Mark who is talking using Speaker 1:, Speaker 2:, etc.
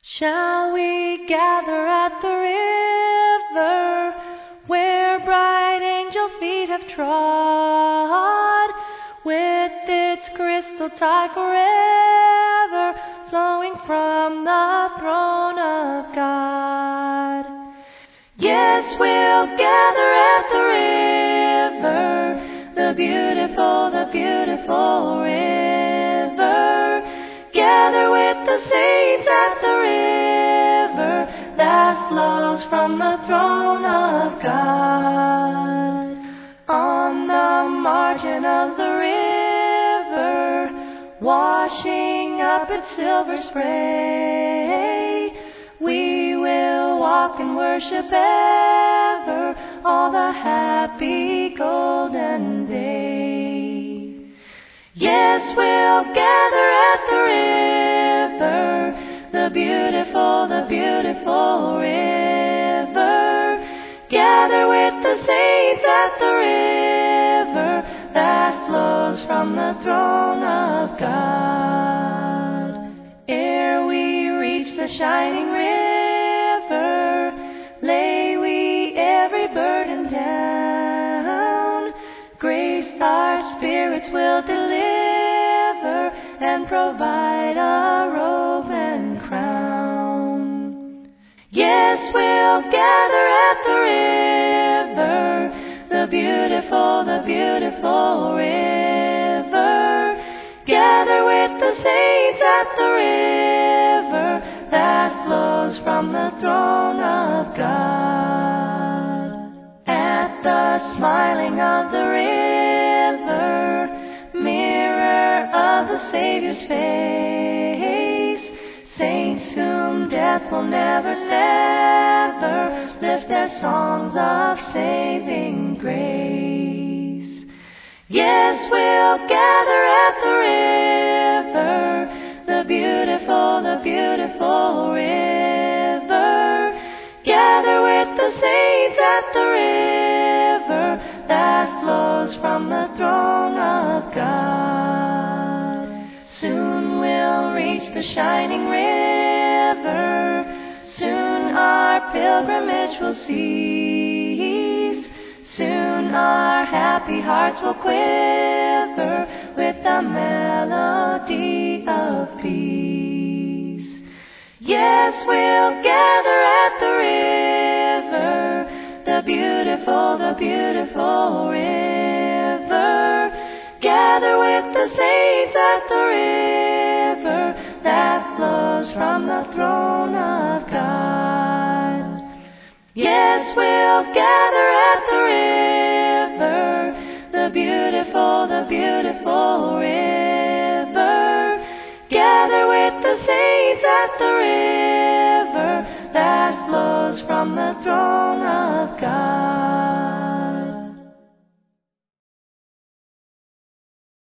Speaker 1: Shall we gather at the river where bright angel feet have trod, with its crystal tide forever flowing from the throne of God? Yes, we'll gather at the river, the beautiful river. Gather with the saints at the river that flows from the throne of God. On the margin of the river, washing up its silver spray, we will walk and worship ever all the happy golden day. Yes, we'll gather at the river, the beautiful river. Gather with the saints at the river that flows from the throne of God. Ere we reach the shining river, lay we every burden down. Grace our spirits will deliver and provide a robe and crown. Yes, we'll gather at the river, the beautiful river. Gather with the saints at the river that flows from the throne of God. At the smiling of the river, mirror of the Savior's face, saints whom death will never sever lift their songs of saving grace. Yes, we'll gather at the river, the beautiful river. Gather with the saints at the river that flows from the throne of God. Soon we'll reach the shining river, soon our pilgrimage will cease. Soon our happy hearts will quiver with the melody of peace. Yes, we'll gather at the river, the beautiful river. Gather with the saints at the river that flows from the throne of God. Yes, we'll gather at the river, the beautiful river. Gather with the saints at the river that flows from the throne of God.